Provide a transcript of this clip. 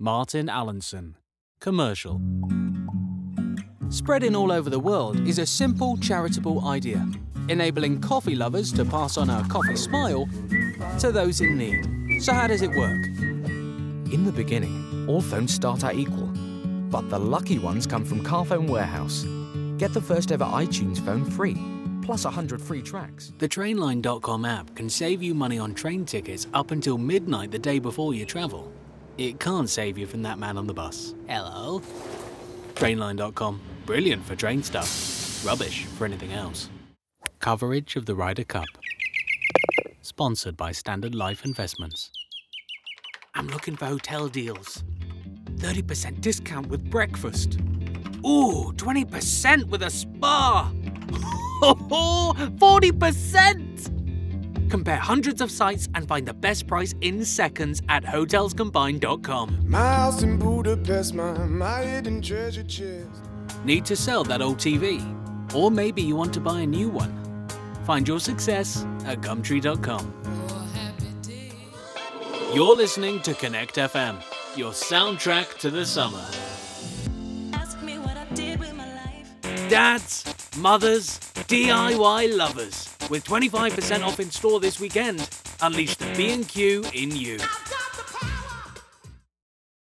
Martin Allenson. Commercial. Spreading all over the world is a simple charitable idea, enabling coffee lovers to pass on our coffee smile to those in need. So how does it work? In the beginning, all phones start out equal, but the lucky ones come from Carphone Warehouse. Get the first ever iTunes phone free, plus 100 free tracks. The Trainline.com app can save you money on train tickets up until midnight the day before you travel. It can't save you from that man on the bus. Hello? Trainline.com. Brilliant for train stuff. Rubbish for anything else. Coverage of the Ryder Cup. Sponsored by Standard Life Investments. I'm looking for hotel deals. 30% discount with breakfast. Ooh, 20% with a spa. 40%! Compare hundreds of sites and find the best price in seconds at hotelscombined.com. My house in Budapest, my hidden treasure chest. Need to sell that old TV? Or maybe you want to buy a new one? Find your success at Gumtree.com. You're listening to Connect FM, your soundtrack to the summer. Ask me what I did with my life. Dads, mothers, DIY lovers. With 25% off in store this weekend, unleash the B&Q in you.